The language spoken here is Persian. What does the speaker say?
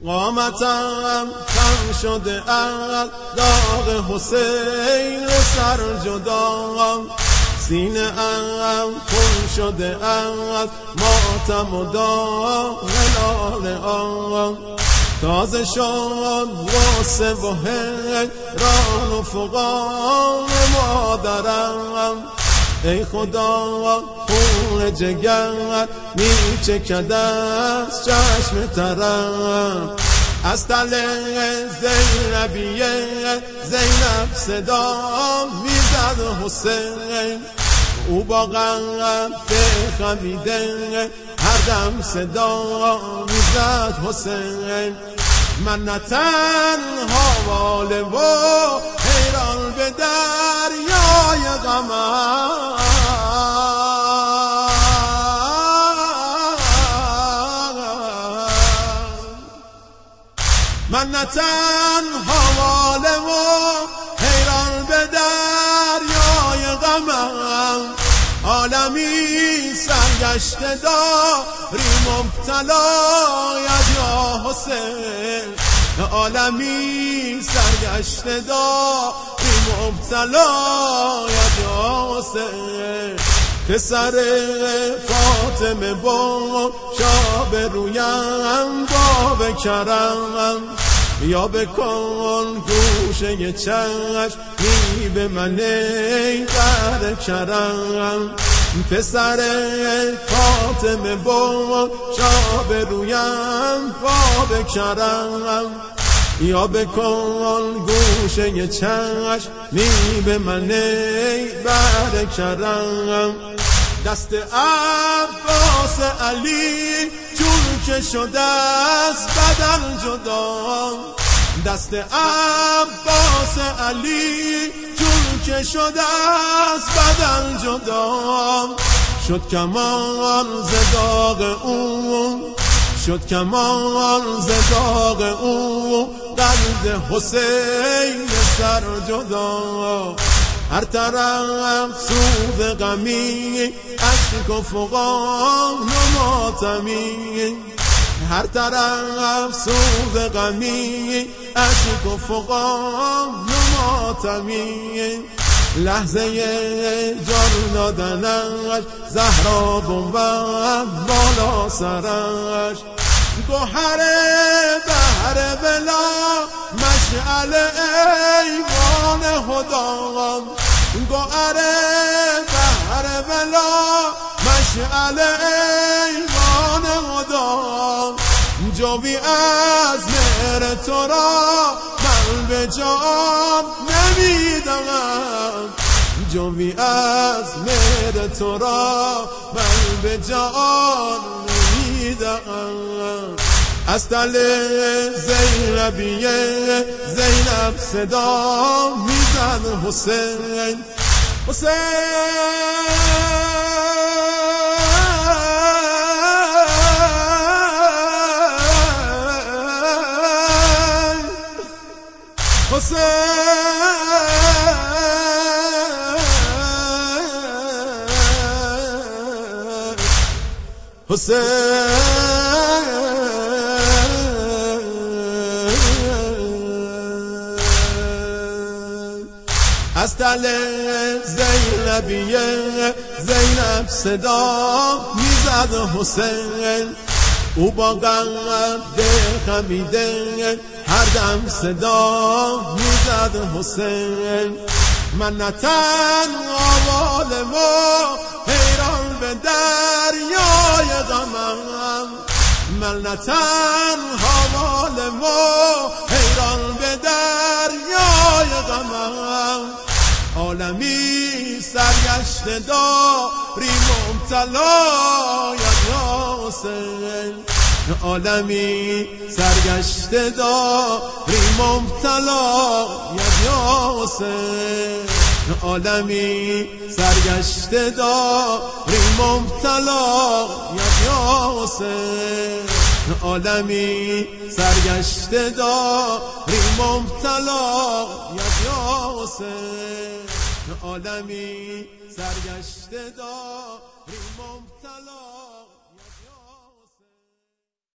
قامتم خم شده از داغ حسین سر جدا، سینه ام خون شده از ماتم و داغ لاله آن. تازه شد واسه و حیران و فغان مادرم، ای خدا خون جگر میچکد از چشم ترم. از تل زینبیه زینب صدا میزد حسین، او با قد خمیده هر دم صدا میزد حسین. من نه تنها واله و حیران به دریای غمم، من نه تنها واله و حیران به دریای غمم. عالمی سرگشته داری مبتلا یا حسین، عالمی سرگشته داری مبتلا یا حسین. پسر فاطمه با شاب رویم با بکرم، یا بکن گوشه چشمی به من ای در کرم. پسر فاطمه با شاب رویم با بکرم، یا بکن گوشه چشمی به من ای بر کرم. دست عباس علی چون که شده از بدن جدا، دست عباس علی چون که شده از بدن جدا. شد کمان ز داغ او، شد کمان ز داغ او، قلب حسین سر جدا. هر طرف سوز غمی اشک و فغان و ماتمی، هر طرف سوز غمی اشک و فغان و ماتمی. لحظه جان دادنش زهرا بود بالا سرش، گوهر بحر بلا مشعل ایوان هدا، گوهر بحر بلا مشعل ایوان هدا. جوی از مهر تو را من به جان نمیدم، جوی از مهر تو را من به جان نمیدم. از تل زینبیه زینب صدا میزد حسین، حسین حسین حسین. از تل زینبیه زینب صدا میزد حسین، او با قد خمیده هر دم صدا میزد حسین. من نه تنها واله و حیران به دریای غمم، من نه تنها واله و حیران به دریای غمم. عالمی سرگشته داری مبتلا یا حسین، عالمی سرگشته داری مبتلا یا حسین، عالمی سرگشته داری مبتلا یا حسین، عالمی سرگشته داری مبتلا یا حسین، عالمی سرگشته داری مبتلا